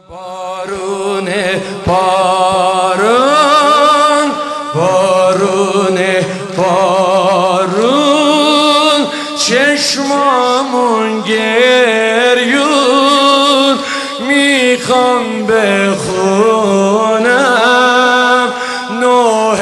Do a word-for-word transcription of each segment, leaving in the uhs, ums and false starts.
بارونه بارون بارونه بارون چشمامون گریون میخوام بخونم نوح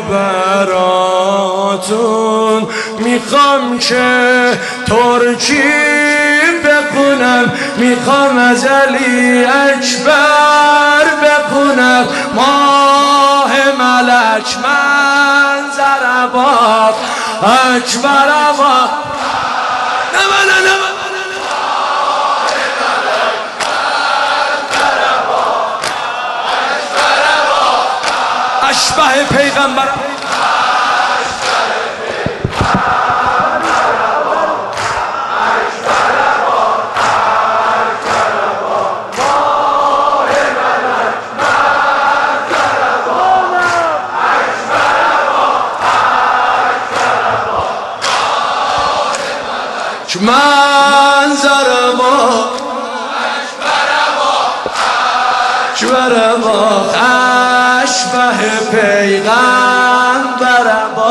براتون میخوام که ترکی بخونم میخوام از علی اکبر بخونم ماه ملک منظر باب اکبر باب نمه نه نمه اشبه پیغمبر منظر ما اکبر ما اشبه پیغمبر ما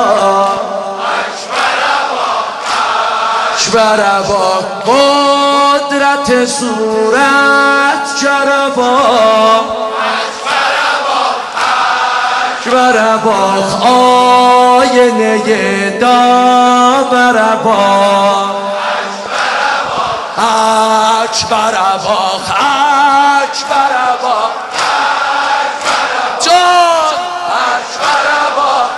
اکبر ما قدرت صورت جربا اکبر ما آینه داور ما اکبر باخ اکبر باخ جان اکبر باخ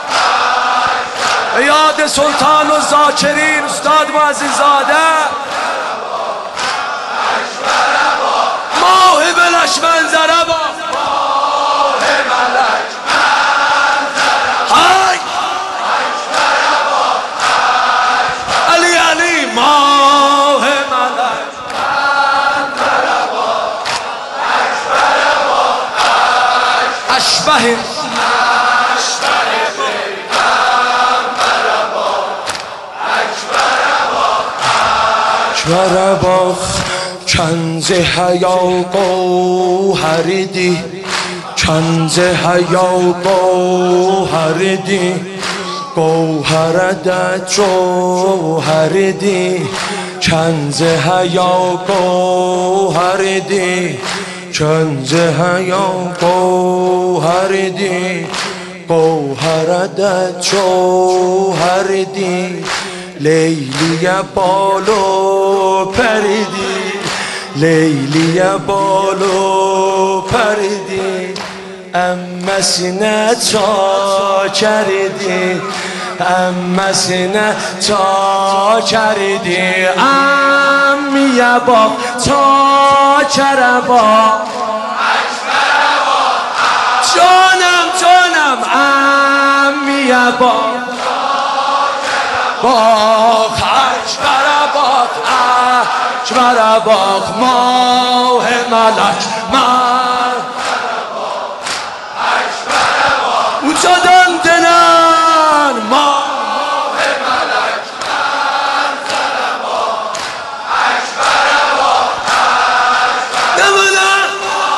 یاد سلطان و ذاکرین استاد معزز زاده ماه بلش منظر باخ ماه ملک منظر های اکبر باخ علی علی ماه اشبه اشبه پیغمبر با اکبر باخ کنز حیا گوهردی کنز حیا گوهردی گوهردت جوهردی کنز حیا گوهردی کنز حیا گوهردی گوهردت جوهردی لیلی بالو پریدی لیلی بالو پریدی امسینه تا کردی امسینه تا کردی امیه با تا کربا جانم جانم امیه با باخ اکبر باخ اکبر باخ ماه ملک من اونجا دندنن ماه ملک منظر باخ اکبر باخ نمونن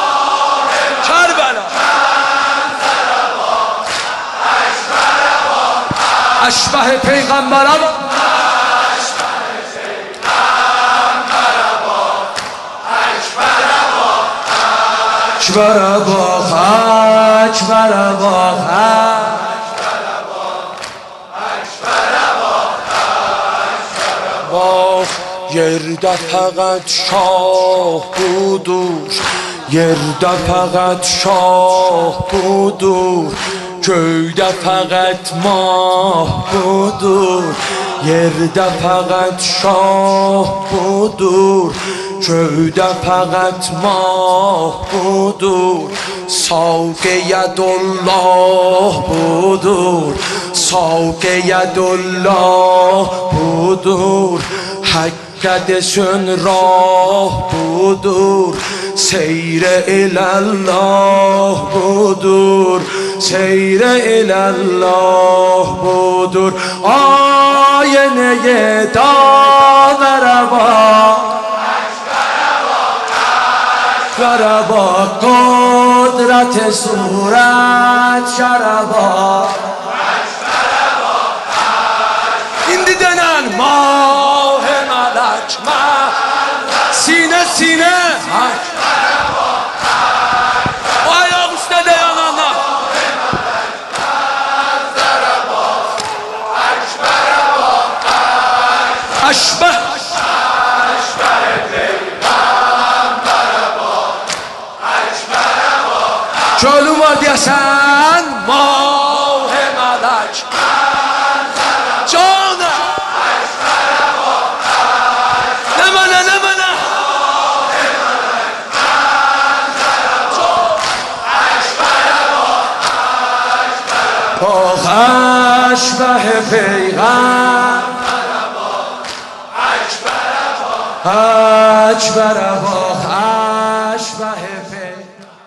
کربلا منظر باخ اکبر باخ اشبه پیغمبر باخ اکبر باخ اکبر باخ باخ yerdə fəqət şah budur yerdə fəqət şah budur göydə fəqət mah budur yerdə fəqət şah budur göydə fəqət mah budur ساق یدالله budur ساق یدالله budur حقدشون راه budur سیر الله budur سیر الله budur آینه داور با شربا قدرت صورت شربا این دیدنن ماه ملک سینه سینه آیا گوشت دیانانا اشبه چالو وادی حسن ماه ملک جانه نمانه نمانه با اشبه پیغم اکبر با اشبه پیغم